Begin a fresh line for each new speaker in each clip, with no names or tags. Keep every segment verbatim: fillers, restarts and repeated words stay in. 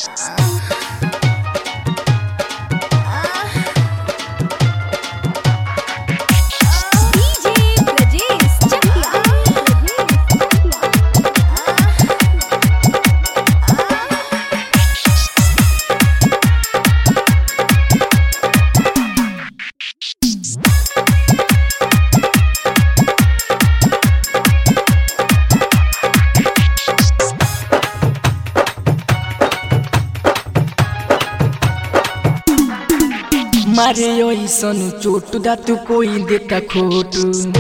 मारे ऐसन चोट दा तू कोई देता खोट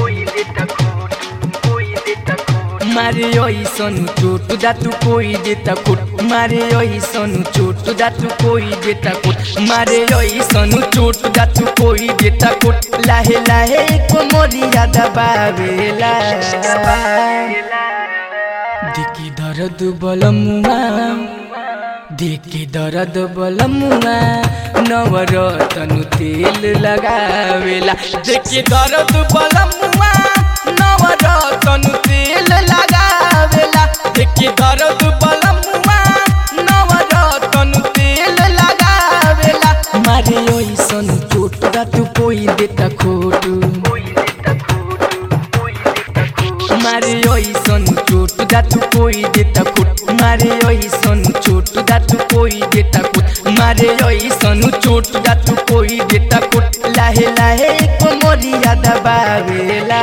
मारे ऐसन चोट दा तू कोई देता खोट मारे ऐसन चोट दा तू कोई देता खोट मारे ऐसन चोट दा तू कोई देता खोट लाहे लाहे को मोरिया दबावेला दिकी दर्द बलमुआ देखी दर्द बलमुआ नवरतन तेल लगावेला देखी दर्द बलमुआ नवरतन तेल लगावेला देखी दर्द बलमुआ नवरतन तेल लगावेला मारे ऐसन चोट दा तू कोई देता खोट मारे ऐसन चोट दा तू कोई देता खोट मारे ऐसन चोट दा तू कोई देता खोट मारे ऐसन चोट दा तू कोई देता खोट लाहे लाहे को मोरिया दबावेला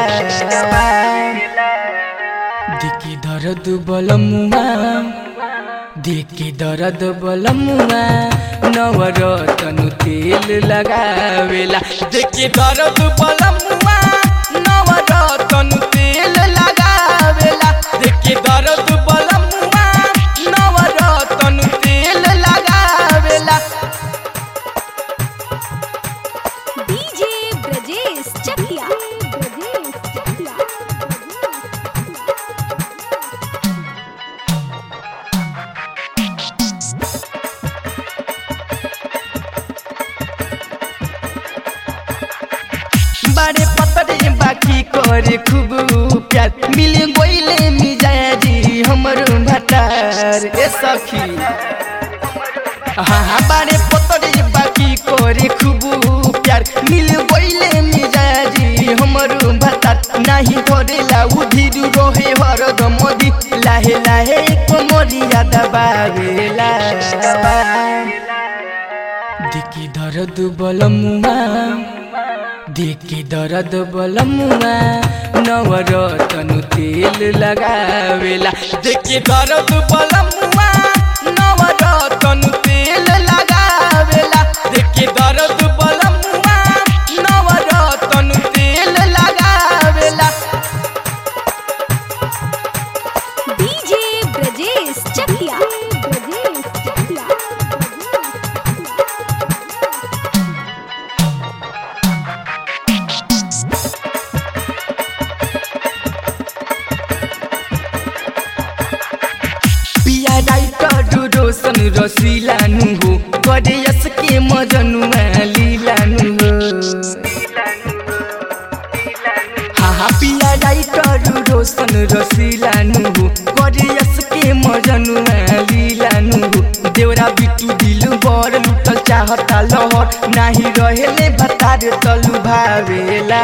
देखी दर्द बलमुआ देखी दर्द बलमुआ नवरतन तेल लगावेला देखी दर्द बलमुआ नवरतन तेल लगावेला देखी दर्द बलमुआ नवरतन तेल लगावेला।
डीजे ब्रजेश चकिया
बड़े पतरे बाकी करे खूब प्यार मिल गोइले मिजाजी हमर भटार ए सखी हाँ हाँ बड़े पतरे बाकी करे खूब प्यार मिल गोइले मिजाजी हमर भटार नहीं धरेला उधिर रोहे हरदम दी लाहे लाहे को मोरिया दबावेला देखी दर्द बलमुआ देखी दर्द बलमुआ नवरतन तेल लगावेला देखी दर्द बलमुआ नवरतन तेल लगावेला देखी दर्द बलमुआ नवरतन तेल लगावेला।
डीजे ब्रजेश चकिया
रोशन रसीलानु हो करे यस के मजनुआ लीलानु हो हाँ हाँ पिया राइटर रोशन रसीलानु हो करे यस के मजनुआ लीलानु हो देवरा बिटू दिल बर लुटल चाहता लहर नाही रहेले भतार तलु भावेला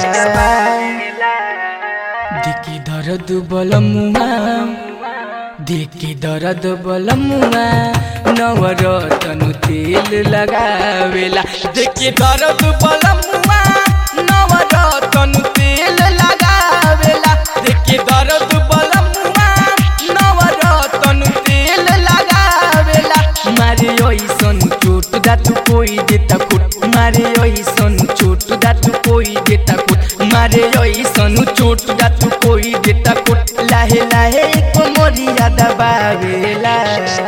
देखी दर्द बलमुआ देखी दर्द बलमुआ नवरतन तेल लगावेला देखी दर्द बलमुआ नवरतन तेल लगावेला देखी दर्द बलमुआ नवरतन तेल लगावेला मारे ऐसन चोट दा तू कोई देता खोट मारे ऐसन चोट दा तू कोई देता खोट मारे ऐसन चोट दा तू कोई देता खोट लाहे लाहे को मोरिया दबावेला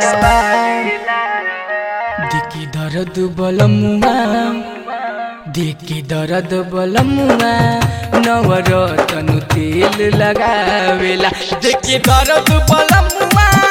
देखी दर्द बलमुआ देखी दर्द बलमुआ नवरतन तेल लगावेला देखी दर्द बलमुआ